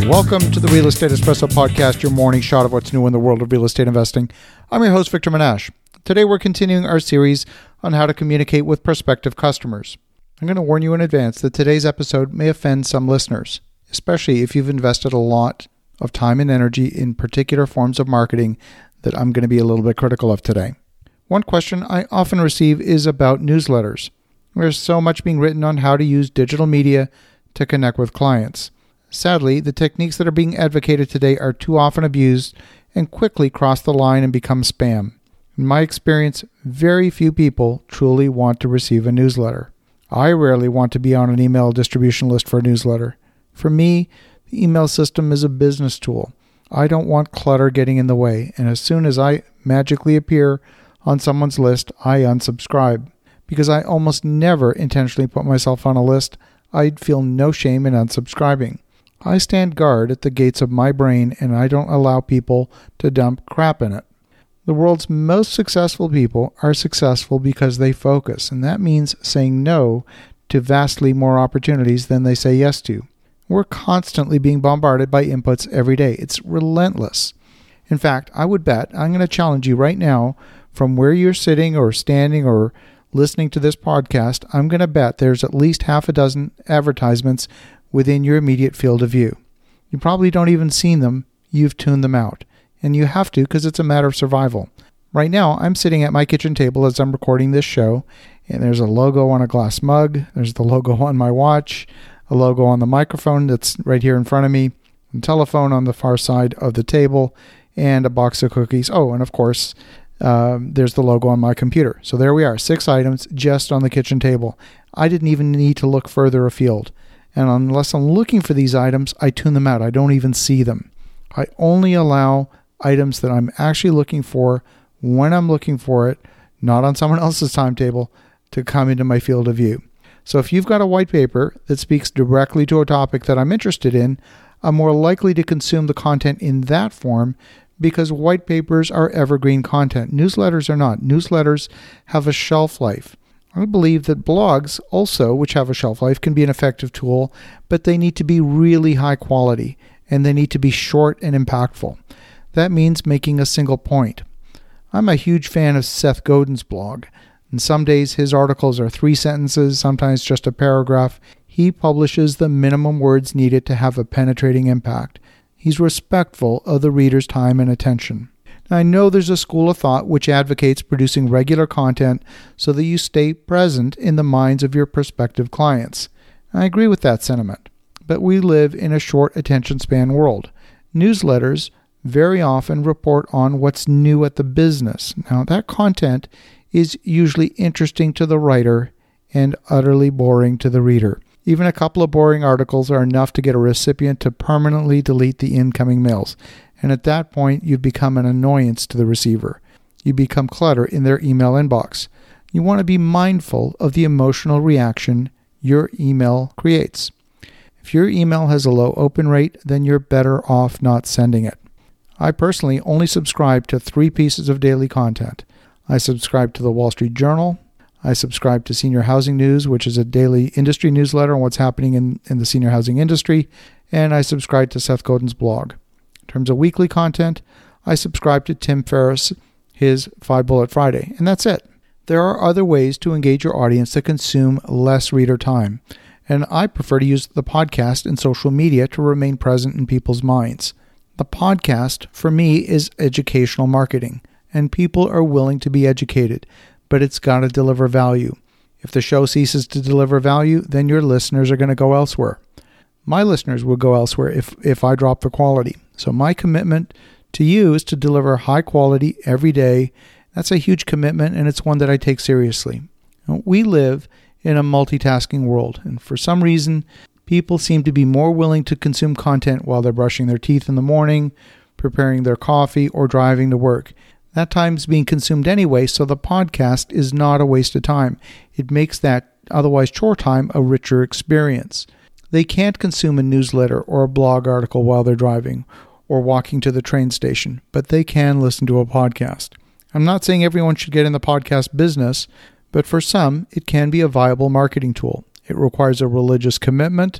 Welcome to the Real Estate Espresso Podcast, your morning shot of what's new in the world of real estate investing. I'm your host, Victor Menashe. Today we're continuing our series on how to communicate with prospective customers. I'm going to warn you in advance that today's episode may offend some listeners, especially if you've invested a lot of time and energy in particular forms of marketing that I'm going to be a little bit critical of today. One question I often receive is about newsletters. There's so much being written on how to use digital media to connect with clients. Sadly, the techniques that are being advocated today are too often abused and quickly cross the line and become spam. In my experience, very few people truly want to receive a newsletter. I rarely want to be on an email distribution list for a newsletter. For me, the email system is a business tool. I don't want clutter getting in the way, and as soon as I magically appear on someone's list, I unsubscribe. Because I almost never intentionally put myself on a list, I'd feel no shame in unsubscribing. I stand guard at the gates of my brain, and I don't allow people to dump crap in it. The world's most successful people are successful because they focus, and that means saying no to vastly more opportunities than they say yes to. We're constantly being bombarded by inputs every day. It's relentless. In fact, I would bet, I'm going to challenge you right now, from where you're sitting or standing or listening to this podcast, I'm going to bet there's at least half a dozen advertisements within your immediate field of view. You probably don't even see them, you've tuned them out. And you have to because it's a matter of survival. Right now, I'm sitting at my kitchen table as I'm recording this show, and there's a logo on a glass mug, there's the logo on my watch, a logo on the microphone that's right here in front of me, a telephone on the far side of the table, and a box of cookies. Oh, and of course, there's the logo on my computer. So there we are, 6 items just on the kitchen table. I didn't even need to look further afield. And unless I'm looking for these items, I tune them out. I don't even see them. I only allow items that I'm actually looking for when I'm looking for it, not on someone else's timetable, to come into my field of view. So if you've got a white paper that speaks directly to a topic that I'm interested in, I'm more likely to consume the content in that form because white papers are evergreen content. Newsletters are not. Newsletters have a shelf life. I believe that blogs also, which have a shelf life, can be an effective tool, but they need to be really high quality and they need to be short and impactful. That means making a single point. I'm a huge fan of Seth Godin's blog, and some days his articles are 3 sentences, sometimes just a paragraph. He publishes the minimum words needed to have a penetrating impact. He's respectful of the reader's time and attention. I know there's a school of thought which advocates producing regular content so that you stay present in the minds of your prospective clients. I agree with that sentiment, but we live in a short attention span world. Newsletters very often report on what's new at the business. Now, that content is usually interesting to the writer and utterly boring to the reader. Even a couple of boring articles are enough to get a recipient to permanently delete the incoming mails. And at that point, you've become an annoyance to the receiver. You become clutter in their email inbox. You want to be mindful of the emotional reaction your email creates. If your email has a low open rate, then you're better off not sending it. I personally only subscribe to 3 pieces of daily content. I subscribe to the Wall Street Journal. I subscribe to Senior Housing News, which is a daily industry newsletter on what's happening in the senior housing industry. And I subscribe to Seth Godin's blog. In terms of weekly content, I subscribe to Tim Ferriss, his 5 Bullet Friday, and that's it. There are other ways to engage your audience that consume less reader time, and I prefer to use the podcast and social media to remain present in people's minds. The podcast, for me, is educational marketing, and people are willing to be educated, but it's got to deliver value. If the show ceases to deliver value, then your listeners are going to go elsewhere. My listeners will go elsewhere if I drop the quality. So my commitment to you is to deliver high quality every day. That's a huge commitment, and it's one that I take seriously. We live in a multitasking world, and for some reason, people seem to be more willing to consume content while they're brushing their teeth in the morning, preparing their coffee, or driving to work. That time's being consumed anyway, so the podcast is not a waste of time. It makes that otherwise chore time a richer experience. They can't consume a newsletter or a blog article while they're driving or walking to the train station, but they can listen to a podcast. I'm not saying everyone should get in the podcast business, but for some, it can be a viable marketing tool. It requires a religious commitment.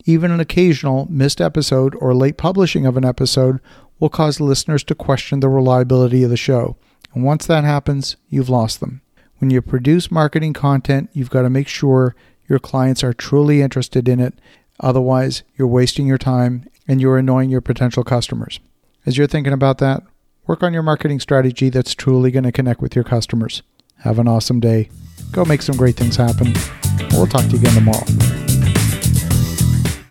Even an occasional missed episode or late publishing of an episode will cause listeners to question the reliability of the show. And once that happens, you've lost them. When you produce marketing content, you've got to make sure your clients are truly interested in it. Otherwise, you're wasting your time and you're annoying your potential customers. As you're thinking about that, work on your marketing strategy that's truly going to connect with your customers. Have an awesome day. Go make some great things happen. We'll talk to you again tomorrow.